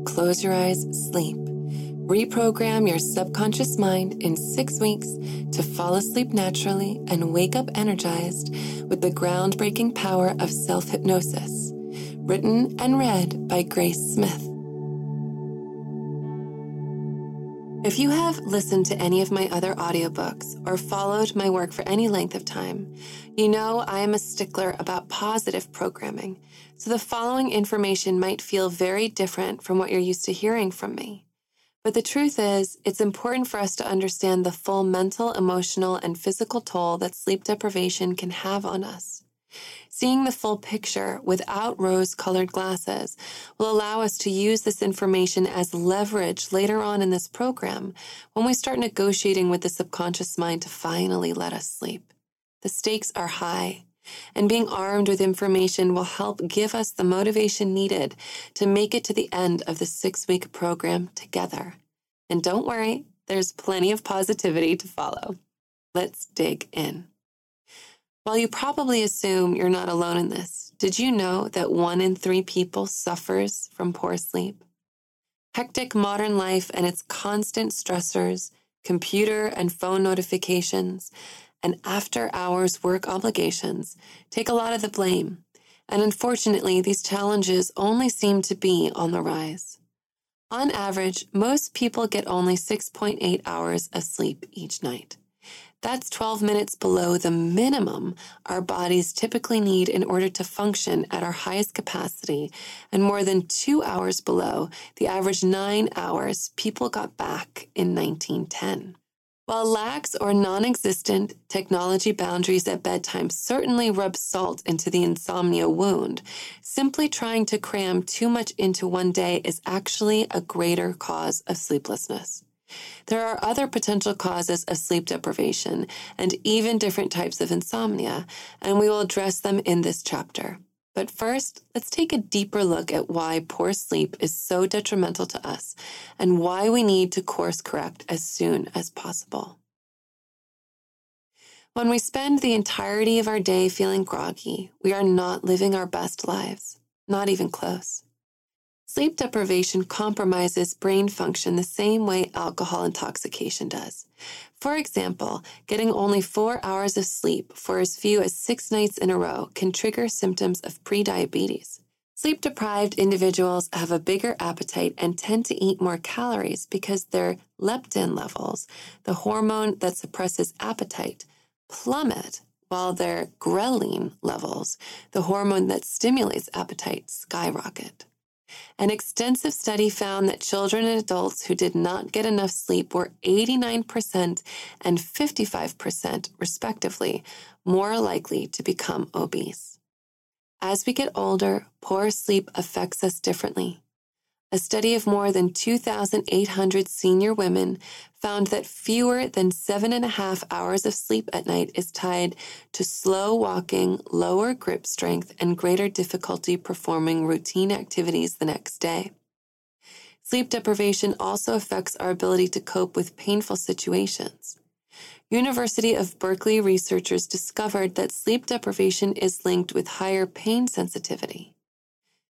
close your eyes, sleep. Reprogram your subconscious mind in 6 weeks to fall asleep naturally and wake up energized with the groundbreaking power of self-hypnosis. Written and read by Grace Smith. If you have listened to any of my other audiobooks or followed my work for any length of time, you know I am a stickler about positive programming, so the following information might feel very different from what you're used to hearing from me. But the truth is, it's important for us to understand the full mental, emotional, and physical toll that sleep deprivation can have on us. Seeing the full picture without rose-colored glasses will allow us to use this information as leverage later on in this program when we start negotiating with the subconscious mind to finally let us sleep. The stakes are high, and being armed with information will help give us the motivation needed to make it to the end of the 6-week program together. And don't worry, there's plenty of positivity to follow. Let's dig in. While you probably assume you're not alone in this, did you know that 1 in 3 people suffers from poor sleep? Hectic modern life and its constant stressors, computer and phone notifications, and after-hours work obligations take a lot of the blame, and unfortunately, these challenges only seem to be on the rise. On average, most people get only 6.8 hours of sleep each night. That's 12 minutes below the minimum our bodies typically need in order to function at our highest capacity, and more than 2 hours below the average 9 hours people got back in 1910. While lax or non-existent technology boundaries at bedtime certainly rub salt into the insomnia wound, simply trying to cram too much into one day is actually a greater cause of sleeplessness. There are other potential causes of sleep deprivation and even different types of insomnia, and we will address them in this chapter. But first, let's take a deeper look at why poor sleep is so detrimental to us and why we need to course correct as soon as possible. When we spend the entirety of our day feeling groggy, we are not living our best lives, not even close. Sleep deprivation compromises brain function the same way alcohol intoxication does. For example, getting only 4 hours of sleep for as few as 6 nights in a row can trigger symptoms of prediabetes. Sleep-deprived individuals have a bigger appetite and tend to eat more calories because their leptin levels, the hormone that suppresses appetite, plummet, while their ghrelin levels, the hormone that stimulates appetite, skyrocket. An extensive study found that children and adults who did not get enough sleep were 89% and 55%, respectively, more likely to become obese. As we get older, poor sleep affects us differently. A study of more than 2,800 senior women found that fewer than 7.5 hours of sleep at night is tied to slow walking, lower grip strength, and greater difficulty performing routine activities the next day. Sleep deprivation also affects our ability to cope with painful situations. University of Berkeley researchers discovered that sleep deprivation is linked with higher pain sensitivity.